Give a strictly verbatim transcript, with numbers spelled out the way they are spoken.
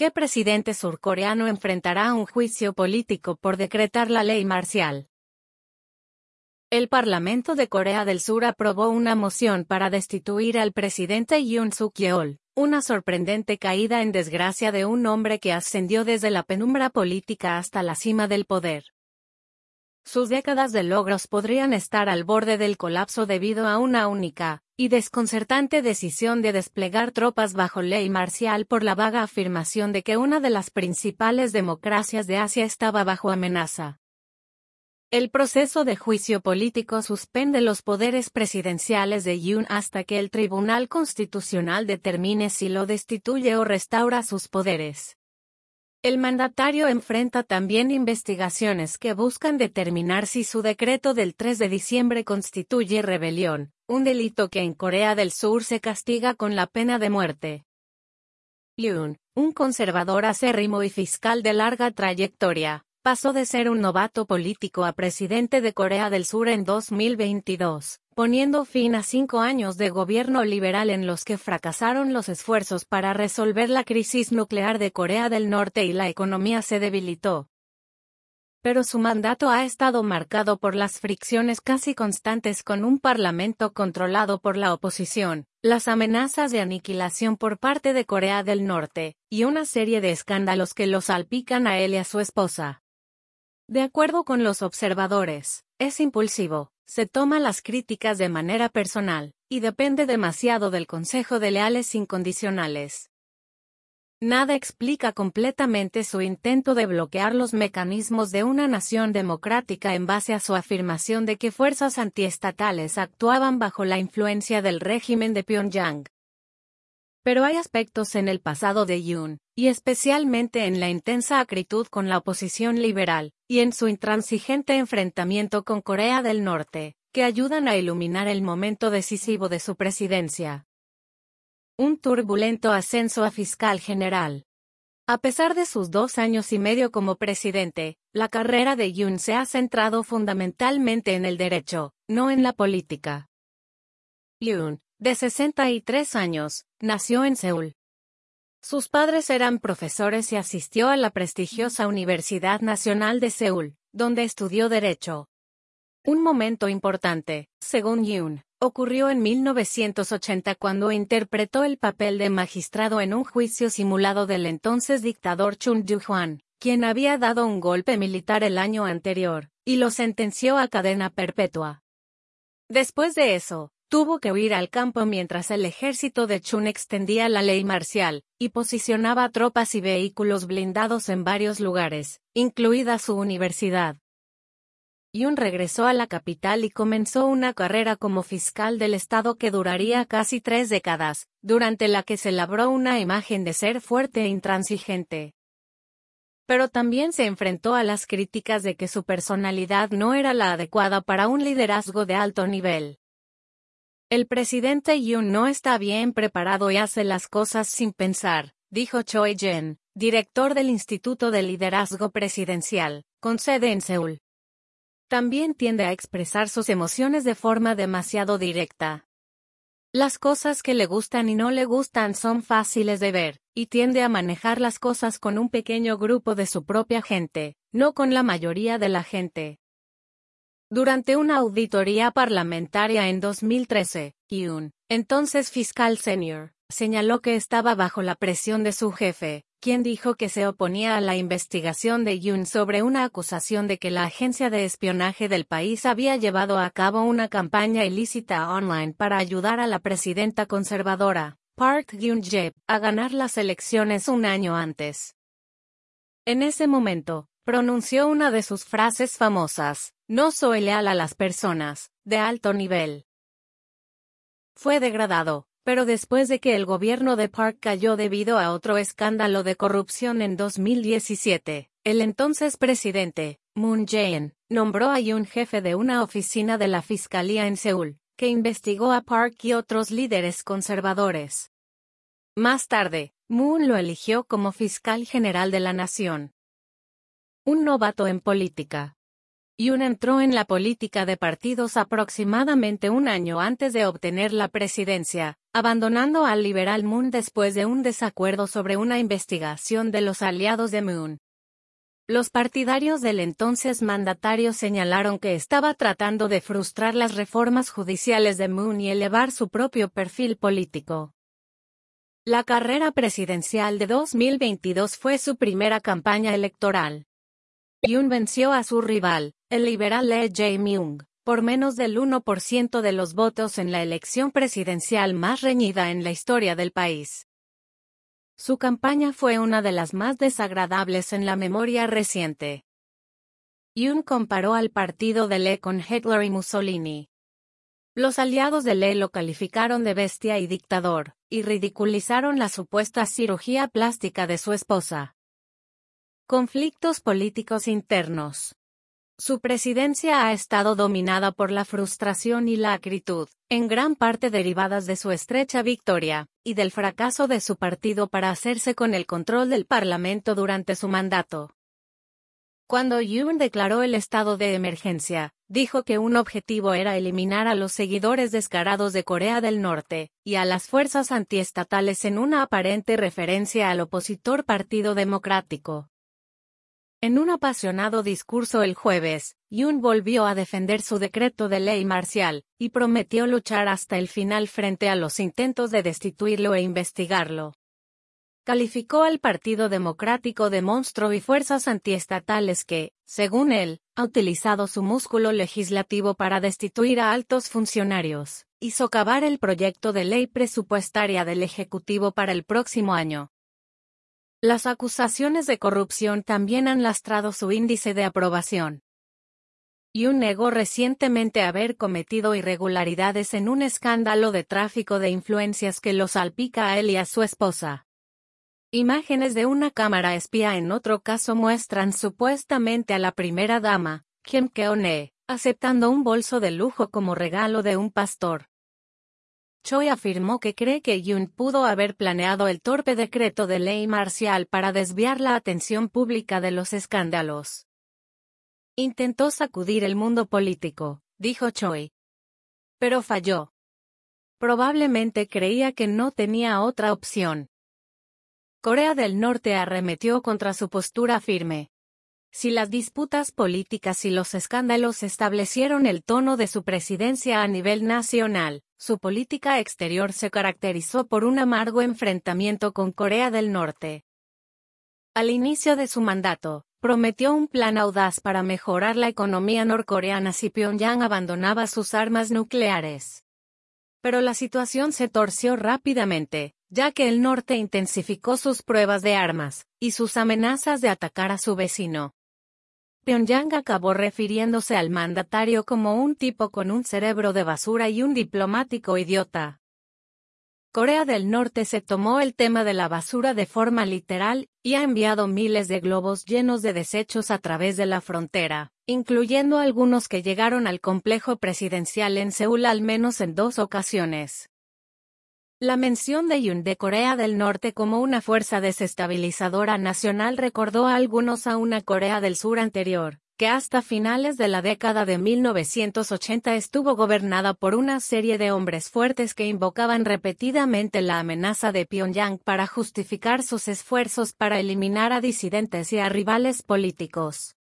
¿Qué presidente surcoreano enfrentará un juicio político por decretar la ley marcial? El Parlamento de Corea del Sur aprobó una moción para destituir al presidente Yoon Suk-yeol, una sorprendente caída en desgracia de un hombre que ascendió desde la penumbra política hasta la cima del poder. Sus décadas de logros podrían estar al borde del colapso debido a una única y desconcertante decisión de desplegar tropas bajo ley marcial por la vaga afirmación de que una de las principales democracias de Asia estaba bajo amenaza. El proceso de juicio político suspende los poderes presidenciales de Yoon hasta que el Tribunal Constitucional determine si lo destituye o restaura sus poderes. El mandatario enfrenta también investigaciones que buscan determinar si su decreto del tres de diciembre constituye rebelión, un delito que en Corea del Sur se castiga con la pena de muerte. Yoon, un conservador acérrimo y fiscal de larga trayectoria, pasó de ser un novato político a presidente de Corea del Sur en dos mil veintidós, poniendo fin a cinco años de gobierno liberal en los que fracasaron los esfuerzos para resolver la crisis nuclear de Corea del Norte y la economía se debilitó. Pero su mandato ha estado marcado por las fricciones casi constantes con un parlamento controlado por la oposición, las amenazas de aniquilación por parte de Corea del Norte, y una serie de escándalos que lo salpican a él y a su esposa. De acuerdo con los observadores, es impulsivo, se toma las críticas de manera personal, y depende demasiado del Consejo de Leales Incondicionales. Nada explica completamente su intento de bloquear los mecanismos de una nación democrática en base a su afirmación de que fuerzas antiestatales actuaban bajo la influencia del régimen de Pyongyang. Pero hay aspectos en el pasado de Yoon, y especialmente en la intensa acritud con la oposición liberal, y en su intransigente enfrentamiento con Corea del Norte, que ayudan a iluminar el momento decisivo de su presidencia. Un turbulento ascenso a fiscal general. A pesar de sus dos años y medio como presidente, la carrera de Yoon se ha centrado fundamentalmente en el derecho, no en la política. Yoon, de sesenta y tres años, nació en Seúl. Sus padres eran profesores y asistió a la prestigiosa Universidad Nacional de Seúl, donde estudió Derecho. Un momento importante, según Yoon, ocurrió en mil novecientos ochenta cuando interpretó el papel de magistrado en un juicio simulado del entonces dictador Chun Doo-hwan, quien había dado un golpe militar el año anterior, y lo sentenció a cadena perpetua. Después de eso, tuvo que huir al campo mientras el ejército de Chun extendía la ley marcial, y posicionaba tropas y vehículos blindados en varios lugares, incluida su universidad. Yoon regresó a la capital y comenzó una carrera como fiscal del estado que duraría casi tres décadas, durante la que se labró una imagen de ser fuerte e intransigente. Pero también se enfrentó a las críticas de que su personalidad no era la adecuada para un liderazgo de alto nivel. El presidente Yoon no está bien preparado y hace las cosas sin pensar, dijo Choi Jin, director del Instituto de Liderazgo Presidencial, con sede en Seúl. También tiende a expresar sus emociones de forma demasiado directa. Las cosas que le gustan y no le gustan son fáciles de ver, y tiende a manejar las cosas con un pequeño grupo de su propia gente, no con la mayoría de la gente. Durante una auditoría parlamentaria en dos mil trece, Yoon, entonces fiscal senior, señaló que estaba bajo la presión de su jefe, quien dijo que se oponía a la investigación de Yoon sobre una acusación de que la agencia de espionaje del país había llevado a cabo una campaña ilícita online para ayudar a la presidenta conservadora, Park Geun-hye, a ganar las elecciones un año antes. En ese momento, pronunció una de sus frases famosas: "No soy leal a las personas de alto nivel". Fue degradado, pero después de que el gobierno de Park cayó debido a otro escándalo de corrupción en dos mil diecisiete, el entonces presidente, Moon Jae-in, nombró a Yoon jefe de una oficina de la Fiscalía en Seúl, que investigó a Park y otros líderes conservadores. Más tarde, Moon lo eligió como fiscal general de la nación. Un novato en política. Yoon entró en la política de partidos aproximadamente un año antes de obtener la presidencia, abandonando al liberal Moon después de un desacuerdo sobre una investigación de los aliados de Moon. Los partidarios del entonces mandatario señalaron que estaba tratando de frustrar las reformas judiciales de Moon y elevar su propio perfil político. La carrera presidencial de dos mil veintidós fue su primera campaña electoral. Yoon venció a su rival, el liberal Lee Jae-myung, por menos del uno por ciento de los votos en la elección presidencial más reñida en la historia del país. Su campaña fue una de las más desagradables en la memoria reciente. Yoon comparó al partido de Lee con Hitler y Mussolini. Los aliados de Lee lo calificaron de bestia y dictador, y ridiculizaron la supuesta cirugía plástica de su esposa. Conflictos políticos internos. Su presidencia ha estado dominada por la frustración y la acritud, en gran parte derivadas de su estrecha victoria, y del fracaso de su partido para hacerse con el control del Parlamento durante su mandato. Cuando Yoon declaró el estado de emergencia, dijo que un objetivo era eliminar a los seguidores descarados de Corea del Norte, y a las fuerzas antiestatales en una aparente referencia al opositor Partido Democrático. En un apasionado discurso el jueves, Yoon volvió a defender su decreto de ley marcial, y prometió luchar hasta el final frente a los intentos de destituirlo e investigarlo. Calificó al Partido Democrático de monstruo y fuerzas antiestatales que, según él, ha utilizado su músculo legislativo para destituir a altos funcionarios, y socavar el proyecto de ley presupuestaria del Ejecutivo para el próximo año. Las acusaciones de corrupción también han lastrado su índice de aprobación. Yoon negó recientemente haber cometido irregularidades en un escándalo de tráfico de influencias que lo salpica a él y a su esposa. Imágenes de una cámara espía en otro caso muestran supuestamente a la primera dama, Kim Keon-hee, aceptando un bolso de lujo como regalo de un pastor. Choi afirmó que cree que Yoon pudo haber planeado el torpe decreto de ley marcial para desviar la atención pública de los escándalos. Intentó sacudir el mundo político, dijo Choi. Pero falló. Probablemente creía que no tenía otra opción. Corea del Norte arremetió contra su postura firme. Si las disputas políticas y los escándalos establecieron el tono de su presidencia a nivel nacional, su política exterior se caracterizó por un amargo enfrentamiento con Corea del Norte. Al inicio de su mandato, prometió un plan audaz para mejorar la economía norcoreana si Pyongyang abandonaba sus armas nucleares. Pero la situación se torció rápidamente, ya que el norte intensificó sus pruebas de armas, y sus amenazas de atacar a su vecino. Pyongyang acabó refiriéndose al mandatario como un tipo con un cerebro de basura y un diplomático idiota. Corea del Norte se tomó el tema de la basura de forma literal, y ha enviado miles de globos llenos de desechos a través de la frontera, incluyendo algunos que llegaron al complejo presidencial en Seúl al menos en dos ocasiones. La mención de Yoon de Corea del Norte como una fuerza desestabilizadora nacional recordó a algunos a una Corea del Sur anterior, que hasta finales de la década de mil novecientos ochenta estuvo gobernada por una serie de hombres fuertes que invocaban repetidamente la amenaza de Pyongyang para justificar sus esfuerzos para eliminar a disidentes y a rivales políticos.